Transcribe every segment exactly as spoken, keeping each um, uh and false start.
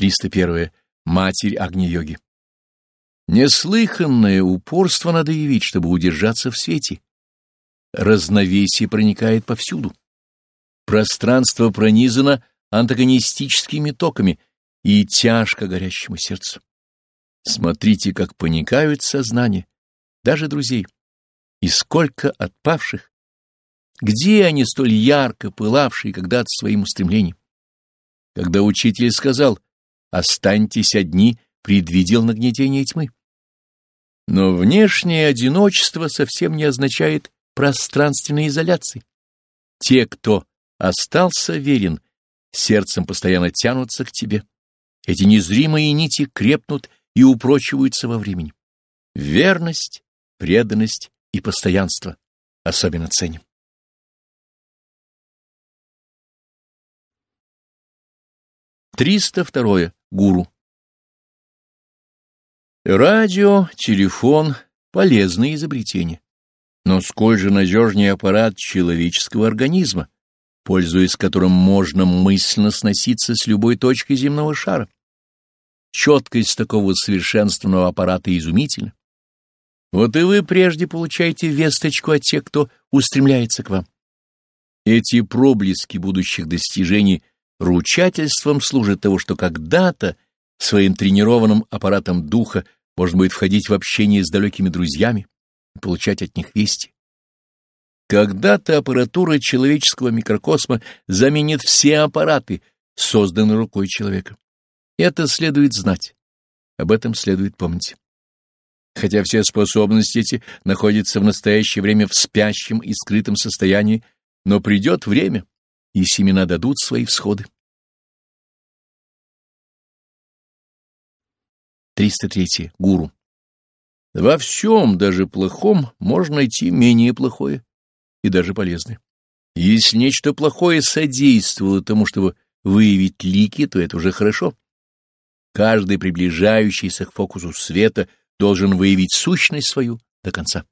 триста первое. Матерь Агни-йоги. Неслыханное упорство надо явить, чтобы удержаться в свете. Разновесие проникает повсюду. Пространство пронизано антагонистическими токами и тяжко горящему сердцу. Смотрите, как паникают сознания, даже друзей. И сколько отпавших! Где они, столь ярко пылавшие когда-то своим устремлением? Когда учитель сказал «Останьтесь одни», предвидел нагнетение тьмы. Но внешнее одиночество совсем не означает пространственной изоляции. Те, кто остался верен, сердцем постоянно тянутся к тебе. Эти незримые нити крепнут и упрочиваются во времени. Верность, преданность и постоянство особенно ценим. триста второе. Гуру. Радио, телефон — полезные изобретения. Но сколь же надежнее аппарат человеческого организма, пользуясь которым можно мысленно сноситься с любой точки земного шара. Четкость такого совершенственного аппарата изумительна. Вот и вы прежде получаете весточку от тех, кто устремляется к вам. Эти проблески будущих достижений ручательством служат того, что когда-то своим тренированным аппаратом духа можно будет входить в общение с далекими друзьями и получать от них вести. Когда-то аппаратура человеческого микрокосма заменит все аппараты, созданные рукой человека. Это следует знать, об этом следует помнить. Хотя все способности эти находятся в настоящее время в спящем и скрытом состоянии, но придет время, и семена дадут свои всходы. триста третье. Гуру. Во всем, даже плохом, можно найти менее плохое и даже полезное. Если нечто плохое содействовало тому, чтобы выявить лики, то это уже хорошо. Каждый приближающийся к фокусу света должен выявить сущность свою до конца.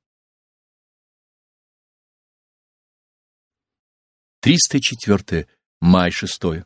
триста четвёртое. Май шестое.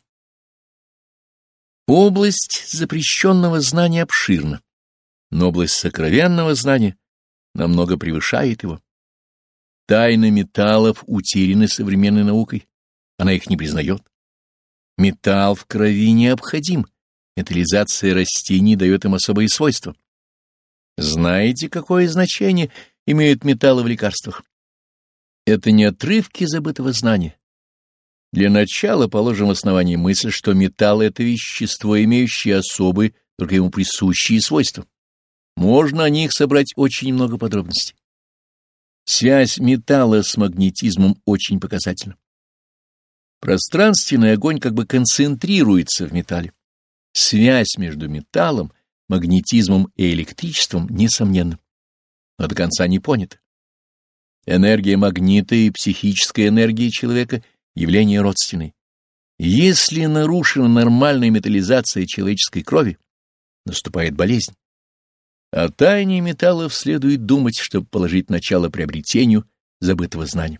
Область запрещенного знания обширна, но область сокровенного знания намного превышает его. Тайны металлов утеряны современной наукой, она их не признает. Металл в крови необходим, металлизация растений дает им особые свойства. Знаете, какое значение имеют металлы в лекарствах? Это не отрывки забытого знания. Для начала положим в основании мысль, что металл — это вещество, имеющее особые, только ему присущие свойства. Можно о них собрать очень много подробностей. Связь металла с магнетизмом очень показательна. Пространственный огонь как бы концентрируется в металле. Связь между металлом, магнетизмом и электричеством несомненна, но до конца не понята. Энергия магнита и психическая энергия человека — явления родственные. Если нарушена нормальная металлизация человеческой крови, наступает болезнь. О тайне металлов следует думать, чтобы положить начало приобретению забытого знания.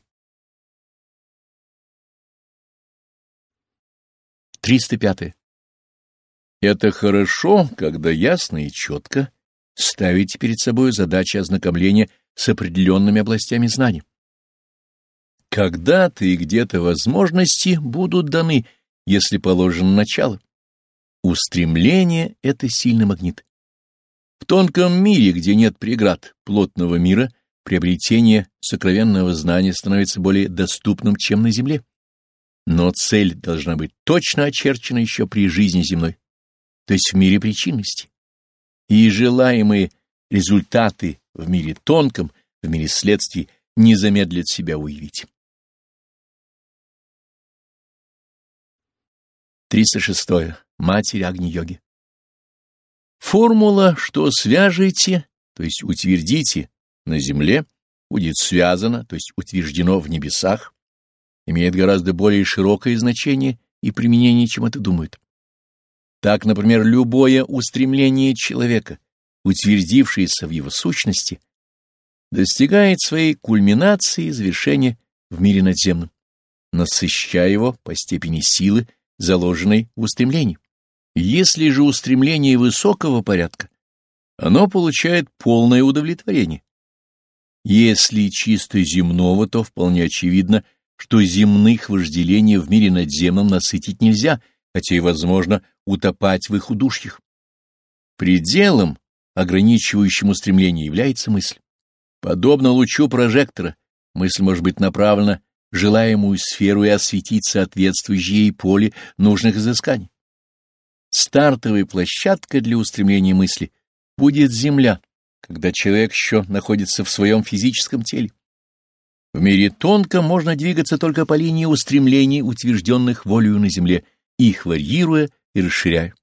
триста пятое. Это хорошо, когда ясно и четко ставите перед собой задачи ознакомления с определенными областями знаний. Когда-то и где-то возможности будут даны, если положено начало. Устремление — это сильный магнит. В тонком мире, где нет преград плотного мира, приобретение сокровенного знания становится более доступным, чем на земле. Но цель должна быть точно очерчена еще при жизни земной, то есть в мире причинности. И желаемые результаты в мире тонком, в мире следствий не замедлят себя уявить. триста шестое. Матерь Агни-йоги. Формула, что свяжете, то есть утвердите на земле, будет связано, то есть утверждено в небесах, имеет гораздо более широкое значение и применение, чем это думают. Так, например, любое устремление человека, утвердившееся в его сущности, достигает своей кульминации и завершения в мире надземном, насыщая его по степени силы, заложенной в устремлении. Если же устремление высокого порядка, оно получает полное удовлетворение. Если чисто земного, то вполне очевидно, что земных вожделений в мире надземном насытить нельзя, хотя и возможно утопать в их удушьях. Пределом, ограничивающим устремление, является мысль. Подобно лучу прожектора, мысль может быть направлена в желаемую сферу и осветить соответствующее ей поле нужных изысканий. Стартовой площадкой для устремления мысли будет земля, когда человек еще находится в своем физическом теле. В мире тонком можно двигаться только по линии устремлений, утвержденных волею на земле, их варьируя и расширяя.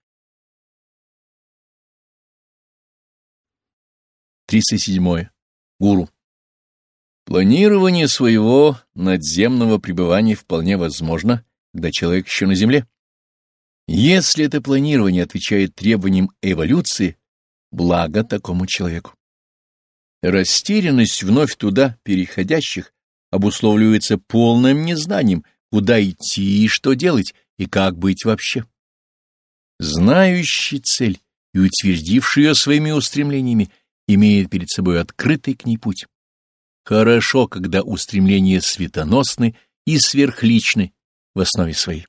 триста седьмое. Гуру. Планирование своего надземного пребывания вполне возможно, когда человек еще на земле. Если это планирование отвечает требованиям эволюции, благо такому человеку. Растерянность вновь туда переходящих обусловливается полным незнанием, куда идти и что делать, и как быть вообще. Знающий цель и утвердивший ее своими устремлениями имеет перед собой открытый к ней путь. Хорошо, когда устремления светоносны и сверхличны в основе своей.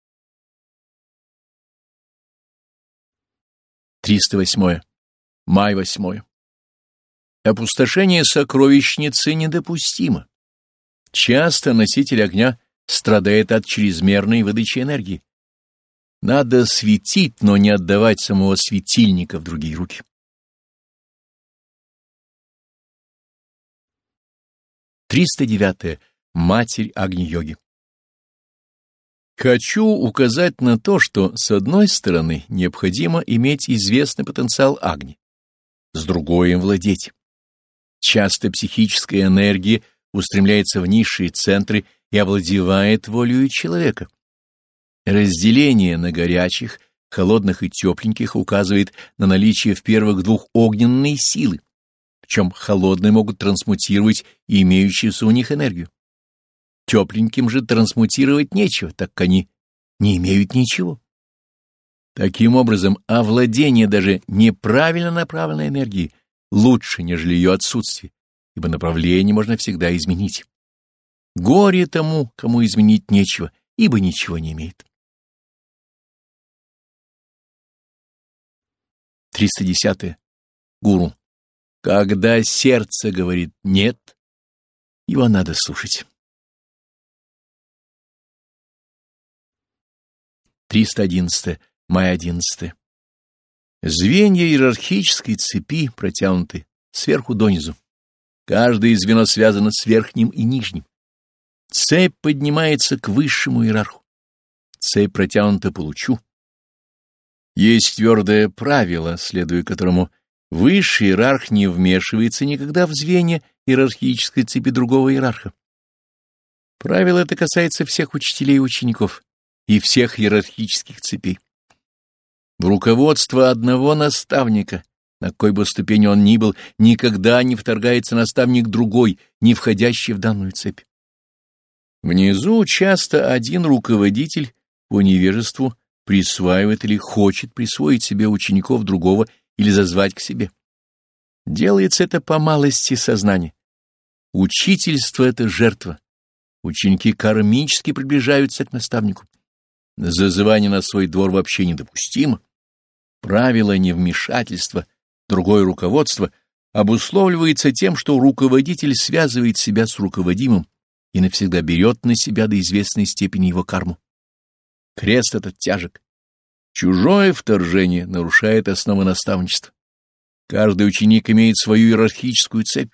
триста восьмое. Май восьмое. Опустошение сокровищницы недопустимо. Часто носитель огня страдает от чрезмерной выдачи энергии. Надо светить, но не отдавать самого светильника в другие руки. триста девятое. Матерь Агни-йоги. Хочу указать на то, что, с одной стороны, необходимо иметь известный потенциал Агни, с другой — им владеть. Часто психическая энергия устремляется в низшие центры и овладевает волею человека. Разделение на горячих, холодных и тепленьких указывает на наличие в первых двух огненной силы, причем холодные могут трансмутировать и имеющуюся у них энергию. Тепленьким же трансмутировать нечего, так как они не имеют ничего. Таким образом, овладение даже неправильно направленной энергией лучше, нежели ее отсутствие, ибо направление можно всегда изменить. Горе тому, кому изменить нечего, ибо ничего не имеет. триста десятое. Гуру. Когда сердце говорит «нет», его надо слушать. триста одиннадцатое. Май одиннадцатое. Звенья иерархической цепи протянуты сверху донизу. Каждое звено связано с верхним и нижним. Цепь поднимается к высшему иерарху. Цепь протянута по лучу. Есть твердое правило, следуя которому высший иерарх не вмешивается никогда в звенья иерархической цепи другого иерарха. Правило это касается всех учителей и учеников и всех иерархических цепей. В руководство одного наставника, на какой бы ступени он ни был, никогда не вторгается наставник другой, не входящий в данную цепь. Внизу часто один руководитель по невежеству присваивает или хочет присвоить себе учеников другого или зазвать к себе. Делается это по малости сознания. Учительство — это жертва. Ученики кармически приближаются к наставнику. Зазывание на свой двор вообще недопустимо. Правило невмешательства, другое руководство обусловливается тем, что руководитель связывает себя с руководимым и навсегда берет на себя до известной степени его карму. Крест этот тяжек. Чужое вторжение нарушает основы наставничества. Каждый ученик имеет свою иерархическую цепь.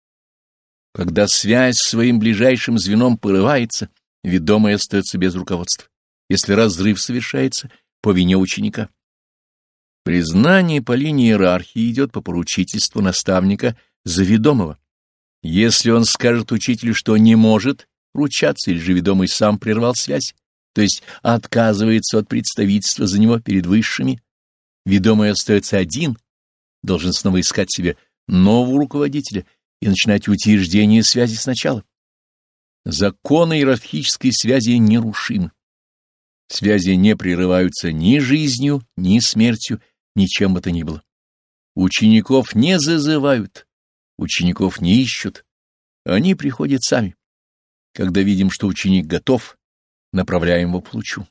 Когда связь с своим ближайшим звеном порывается, ведомый остается без руководства, если разрыв совершается по вине ученика. Признание по линии иерархии идет по поручительству наставника за ведомого. Если он скажет учителю, что не может ручаться, или же ведомый сам прервал связь, то есть отказывается от представительства за него перед высшими, ведомый остается один, должен снова искать себе нового руководителя и начинать утверждение связи сначала. Законы иерархической связи нерушимы. Связи не прерываются ни жизнью, ни смертью, ни чем бы то ни было. Учеников не зазывают, учеников не ищут, они приходят сами. Когда видим, что ученик готов, направляем его к лучу.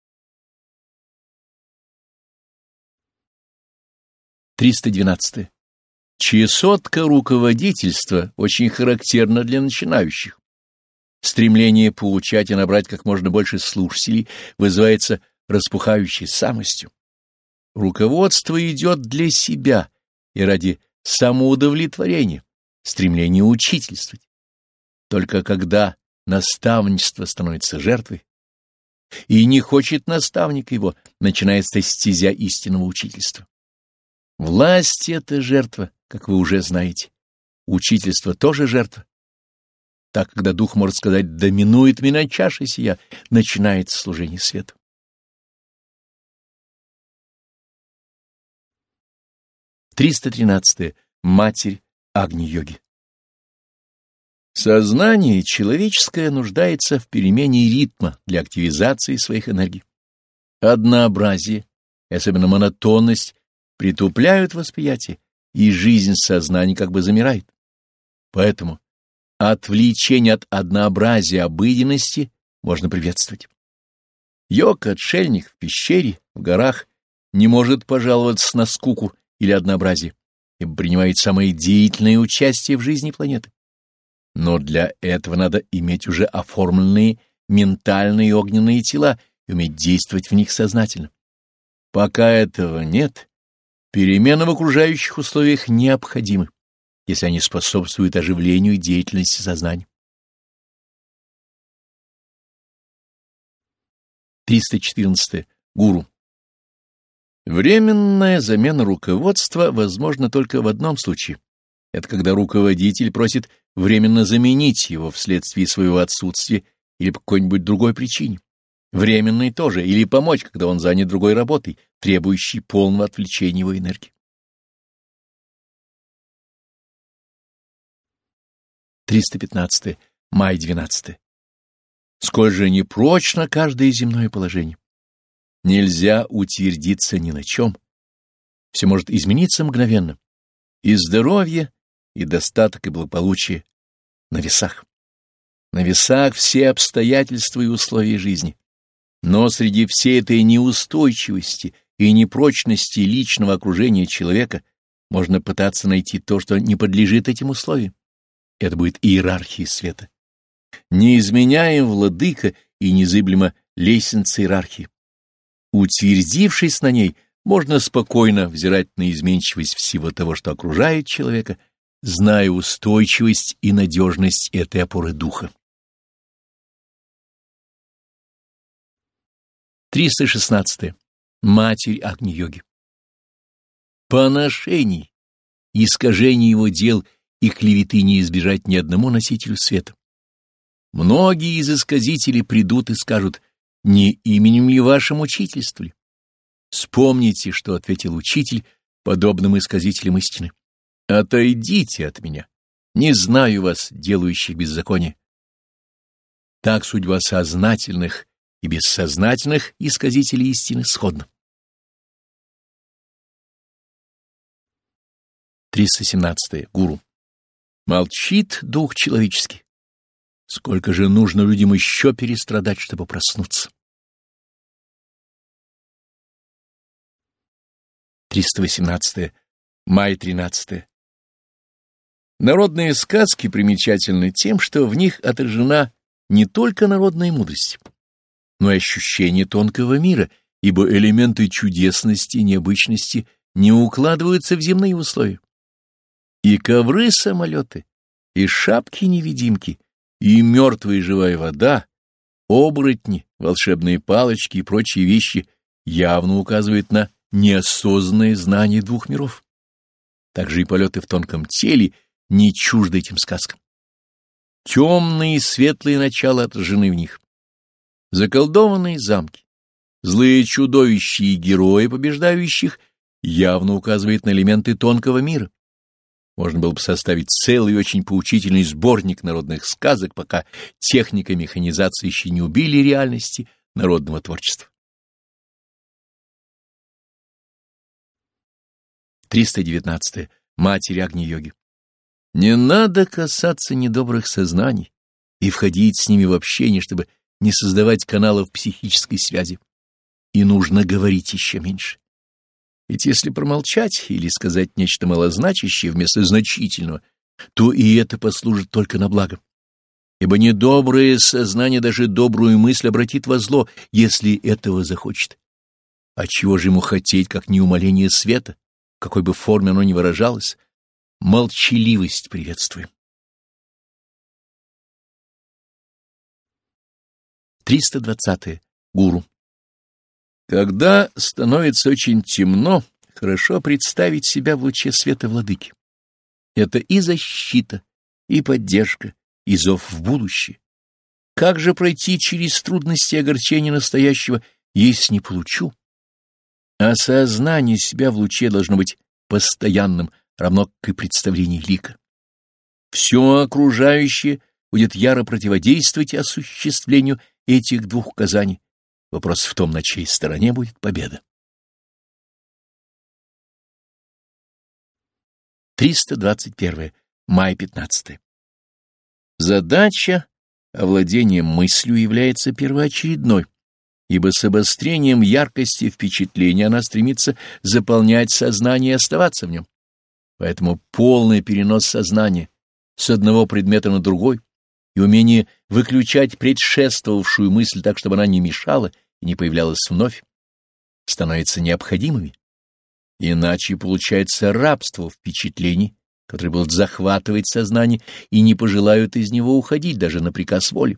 триста двенадцать. Чесотка руководительства очень характерна для начинающих. Стремление получать и набрать как можно больше слушателей вызывается распухающей самостью. Руководство идет для себя и ради самоудовлетворения, стремления учительствовать. Только когда наставничество становится жертвой, и не хочет наставник его, начинается стезя истинного учительства. Власть — это жертва, как вы уже знаете. Учительство тоже жертва. Так, когда дух может сказать «доминует меня чаша сия», начинается служение свету. триста тринадцать. Матерь Агни-йоги. Сознание человеческое нуждается в перемене ритма для активизации своих энергий. Однообразие, и особенно монотонность, притупляют восприятие, и жизнь сознания как бы замирает. Поэтому отвлечение от однообразия обыденности можно приветствовать. Йог-отшельник в пещере, в горах не может пожаловаться на скуку или однообразие, ибо принимает самое деятельное участие в жизни планеты. Но для этого надо иметь уже оформленные ментальные огненные тела и уметь действовать в них сознательно. Пока этого нет, перемены в окружающих условиях необходимы, если они способствуют оживлению деятельности сознания. триста четырнадцать. Гуру. Временная замена руководства возможна только в одном случае. Это когда руководитель просит временно заменить его вследствие своего отсутствия или по какой-нибудь другой причине. Временной тоже, или помочь, когда он занят другой работой, требующей полного отвлечения его энергии. триста пятнадцать. Май двенадцатый. Сколь же непрочно каждое земное положение. Нельзя утвердиться ни на чем. Все может измениться мгновенно. И здоровье, и достаток, и благополучие на весах. На весах все обстоятельства и условия жизни. Но среди всей этой неустойчивости и непрочности личного окружения человека можно пытаться найти то, что не подлежит этим условиям. Это будет иерархия света. Неизменяем владыка и незыблема лестница иерархии. Утвердившись на ней, можно спокойно взирать на изменчивость всего того, что окружает человека, зная устойчивость и надежность этой опоры духа. триста шестнадцать. Матерь Агни-йоги. Поношений, искажений его дел и клеветы не избежать ни одному носителю света. Многие из исказителей придут и скажут: не именем ли вашим учительствовали? Вспомните, что ответил учитель подобным исказителям истины: отойдите от меня, не знаю вас, делающих беззаконие. Так судьба сознательных и бессознательных исказителей истины сходна. триста семнадцать. Гуру. Молчит дух человеческий. Сколько же нужно людям еще перестрадать, чтобы проснуться? триста восемнадцать. Май тринадцатый. Народные сказки примечательны тем, что в них отражена не только народная мудрость, но и ощущение тонкого мира, ибо элементы чудесности и необычности не укладываются в земные условия. И ковры-самолеты, и шапки-невидимки, и мертвая живая вода, оборотни, волшебные палочки и прочие вещи явно указывают на неосознанное знание двух миров. Также и полеты в тонком теле не чужды этим сказкам. Темные и светлые начала отражены в них. Заколдованные замки, злые чудовища и герои побеждающих явно указывают на элементы тонкого мира. Можно было бы составить целый и очень поучительный сборник народных сказок, пока техника механизации еще не убили реальности народного творчества. триста девятнадцатое. Матерь Агни-йоги. Не надо касаться недобрых сознаний и входить с ними в общение, чтобы не создавать каналов психической связи. И нужно говорить еще меньше. Ведь если промолчать или сказать нечто малозначащее вместо значительного, то и это послужит только на благо. Ибо недоброе сознание даже добрую мысль обратит во зло, если этого захочет. А чего же ему хотеть, как не умаление света, в какой бы форме оно ни выражалось? Молчаливость приветствуем. триста двадцатое. Гуру. Когда становится очень темно, хорошо представить себя в луче света владыки. Это и защита, и поддержка, и зов в будущее. Как же пройти через трудности и огорчения настоящего, если не получу? Осознание себя в луче должно быть постоянным, равно как и представление лика. Все окружающее будет яро противодействовать осуществлению этих двух указаний. Вопрос в том, на чьей стороне будет победа. триста двадцать первое. Май пятнадцатое. Задача овладения мыслью является первоочередной, ибо с обострением яркости впечатления она стремится заполнять сознание и оставаться в нем. Поэтому полный перенос сознания с одного предмета на другой и умение выключать предшествовавшую мысль так, чтобы она не мешала и не появлялась вновь, становятся необходимыми. Иначе получается рабство впечатлений, которые будут захватывать сознание и не пожелают из него уходить даже на приказ воли.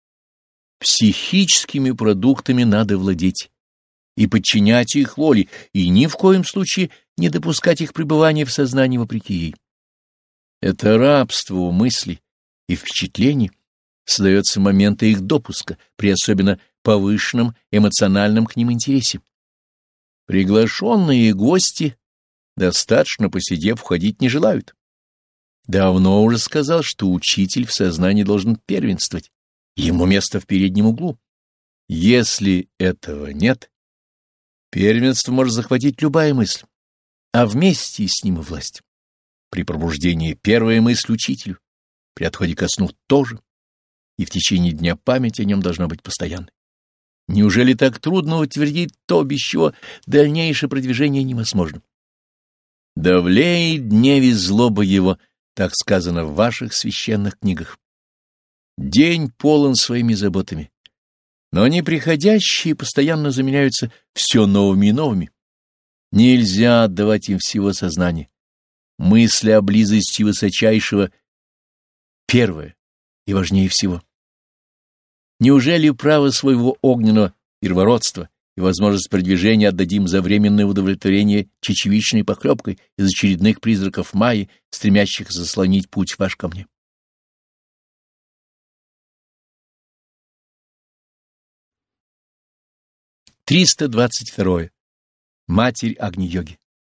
Психическими продуктами надо владеть и подчинять их воле, и ни в коем случае не допускать их пребывания в сознании вопреки ей. Это рабство у мыслей и впечатлений создается в моменты их допуска, при особенно повышенном эмоциональном к ним интересе. Приглашенные гости, достаточно посидев, входить не желают. Давно уже сказал, что учитель в сознании должен первенствовать, ему место в переднем углу. Если этого нет, первенство может захватить любая мысль, а вместе с ним и власть. При пробуждении первая мысль учителю, при отходе ко сну тоже, и в течение дня память о нем должна быть постоянной. Неужели так трудно утвердить то, без чего дальнейшее продвижение невозможно? «Давлеет дневе злоба его», так сказано в ваших священных книгах. День полон своими заботами, но они приходящие постоянно заменяются все новыми и новыми. Нельзя отдавать им всего сознания. Мысли о близости высочайшего первое и важнее всего. Неужели право своего огненного первородства и возможность продвижения отдадим за временное удовлетворение чечевичной похлебкой из очередных призраков Майи, стремящих заслонить путь ваш ко мне? триста двадцать второе. Матерь Агни-йоги.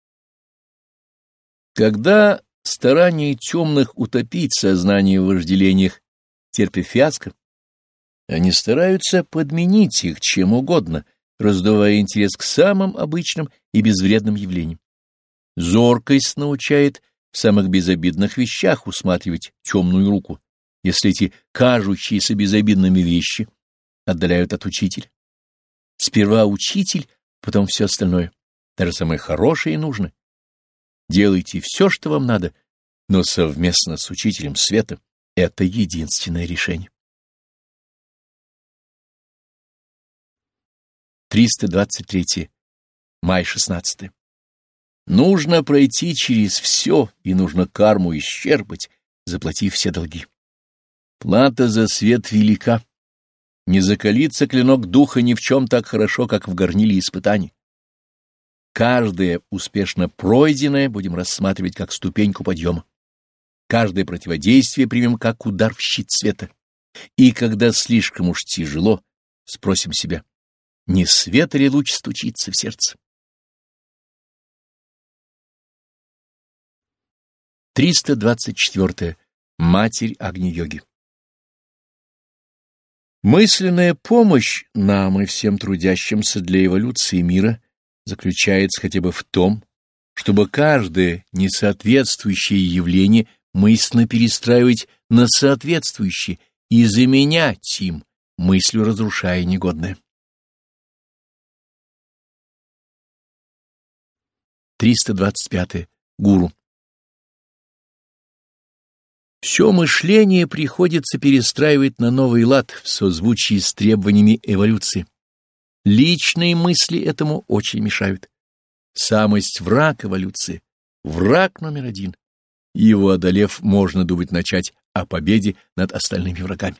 Когда старания темных утопить сознание в вожделениях терпят фиаско, они стараются подменить их чем угодно, раздувая интерес к самым обычным и безвредным явлениям. Зоркость научает в самых безобидных вещах усматривать темную руку, если эти кажущиеся безобидными вещи отдаляют от учителя. Сперва учитель, потом все остальное, даже самое хорошее и нужное. Делайте все, что вам надо, но совместно с учителем света — это единственное решение. триста двадцать третье. Май шестнадцатое. Нужно пройти через все, и нужно карму исчерпать, заплатив все долги. Плата за свет велика. Не закалится клинок духа ни в чем так хорошо, как в горниле испытаний. Каждое успешно пройденное будем рассматривать как ступеньку подъема. Каждое противодействие примем как удар в щит света. И когда слишком уж тяжело, спросим себя, не свет ли луч стучится в сердце? триста двадцать четвёртое. Матерь Агни-йоги. Мысленная помощь нам и всем трудящимся для эволюции мира заключается хотя бы в том, чтобы каждое несоответствующее явление мысленно перестраивать на соответствующее и заменять им, мыслью разрушая негодное. триста двадцать пятое. Гуру. Все мышление приходится перестраивать на новый лад в созвучии с требованиями эволюции. Личные мысли этому очень мешают. Самость — враг эволюции, враг номер один. Его одолев, можно думать начать о победе над остальными врагами.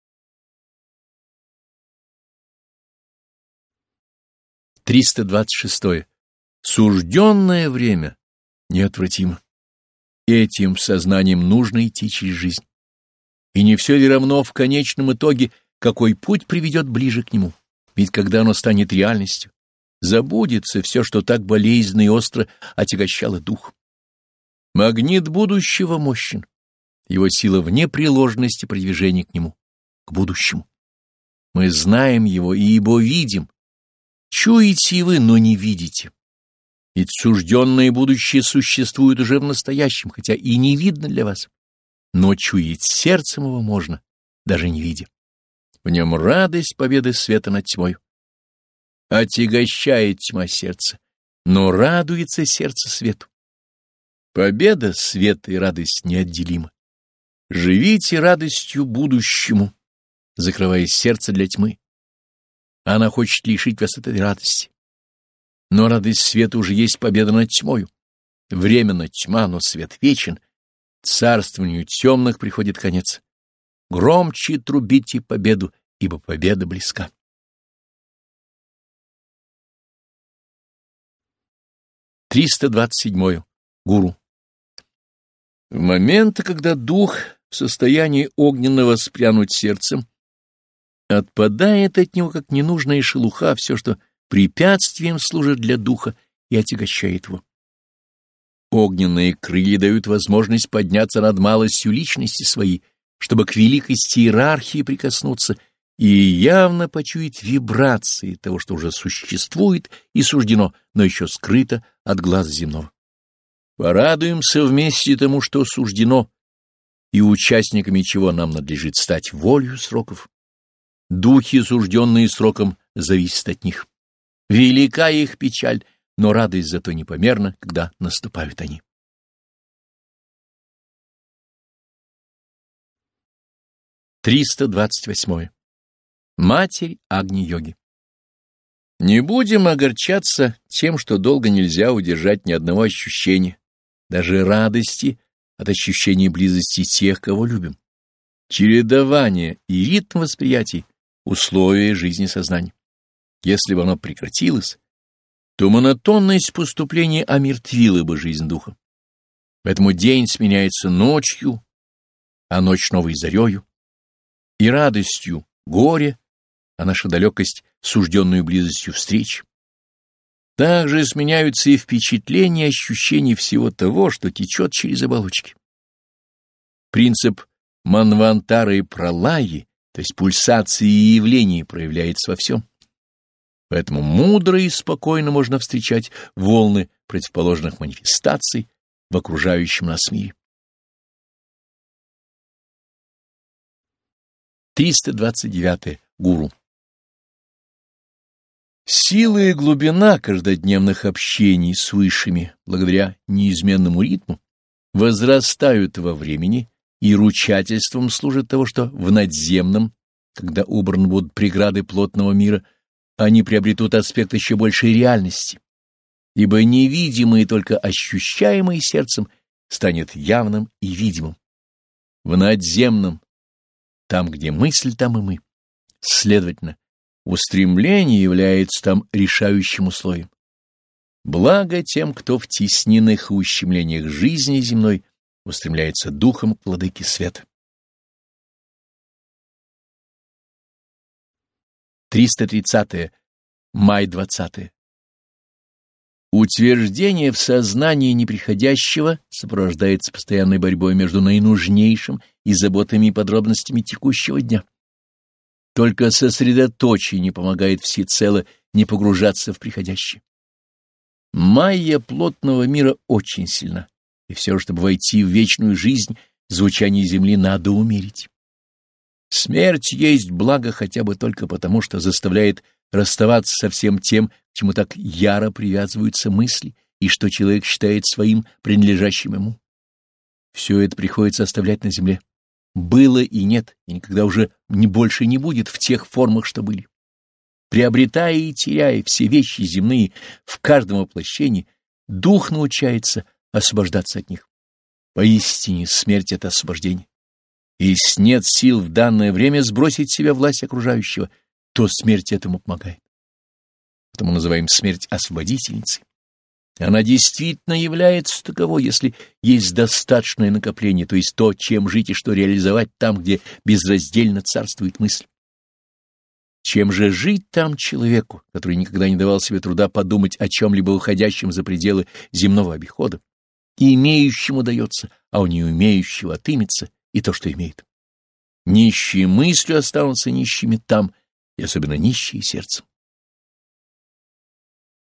триста двадцать шестое. Сужденное время неотвратимо. Этим сознанием нужно идти через жизнь. И не все ли равно в конечном итоге, какой путь приведет ближе к нему? Ведь когда оно станет реальностью, забудется все, что так болезненно и остро отягощало дух. Магнит будущего мощен. Его сила в непреложности продвижения к нему, к будущему. Мы знаем его и его видим. Чуете и вы, но не видите. Ведь сужденное будущее существует уже в настоящем, хотя и не видно для вас. Но чуять сердцем его можно, даже не видя. В нем радость победы света над тьмой. Отягощает тьма сердце, но радуется сердце свету. Победа света и радость неотделимы. Живите радостью будущему, закрывая сердце для тьмы. Она хочет лишить вас этой радости. Но радость света уже есть победа над тьмою. Временно тьма, но свет вечен. Царствованию темных приходит конец. Громче трубите победу, ибо победа близка. триста двадцать седьмое. Гуру. В моменты, когда дух в состоянии огненного спрянуть сердцем, отпадает от него, как ненужная шелуха, все, что препятствием служит для духа и отягощает его. Огненные крылья дают возможность подняться над малостью личности своей, чтобы к великости иерархии прикоснуться и явно почуять вибрации того, что уже существует и суждено, но еще скрыто от глаз земного. Порадуемся вместе тому, что суждено, и участниками чего нам надлежит стать волею сроков. Духи, сужденные сроком, зависят от них. Велика их печаль, но радость зато непомерна, когда наступают они. триста двадцать восьмое. Матерь Агни-йоги. Не будем огорчаться тем, что долго нельзя удержать ни одного ощущения, даже радости от ощущения близости тех, кого любим. Чередование и ритм восприятий — условия жизни сознания. Если бы оно прекратилось, то монотонность поступления омертвила бы жизнь духа. Поэтому день сменяется ночью, а ночь новой зарею, и радостью горе, а наша далекость сужденную близостью встреч. Также сменяются и впечатления и ощущения всего того, что течет через оболочки. Принцип манвантары и пралаи, то есть пульсации и явлений, проявляется во всем. Поэтому мудро и спокойно можно встречать волны противоположных манифестаций в окружающем нас мире. триста двадцать девятое. Гуру. Сила и глубина каждодневных общений с высшими, благодаря неизменному ритму, возрастают во времени и ручательством служат того, что в надземном, когда убраны будут преграды плотного мира, они приобретут аспект еще большей реальности, ибо невидимое, только ощущаемое сердцем, станет явным и видимым. В надземном, там, где мысль, там и мы. Следовательно, устремление является там решающим условием. Благо тем, кто в тесненных и ущемлениях жизни земной устремляется духом к владыке света. триста тридцатое. Май двадцатое. Утверждение в сознании неприходящего сопровождается постоянной борьбой между наинужнейшим и заботами и подробностями текущего дня. Только сосредоточение помогает всецело не погружаться в приходящее. Майя плотного мира очень сильна, и все же, чтобы войти в вечную жизнь, звучание земли надо умерить. Смерть есть благо хотя бы только потому, что заставляет расставаться со всем тем, к чему так яро привязываются мысли, и что человек считает своим, принадлежащим ему. Все это приходится оставлять на земле. Было и нет, и никогда уже не больше не будет в тех формах, что были. Приобретая и теряя все вещи земные в каждом воплощении, дух научается освобождаться от них. Поистине смерть — это освобождение. И если нет сил в данное время сбросить с себя власть окружающего, то смерть этому помогает. Потому называем смерть освободительницей. Она действительно является таковой, если есть достаточное накопление, то есть то, чем жить и что реализовать там, где безраздельно царствует мысль. Чем же жить там человеку, который никогда не давал себе труда подумать о чем-либо выходящем за пределы земного обихода? Имеющему дается, а у неумеющего отымется и то, что имеет. Нищие мыслью останутся нищими там, и особенно нищие сердцем.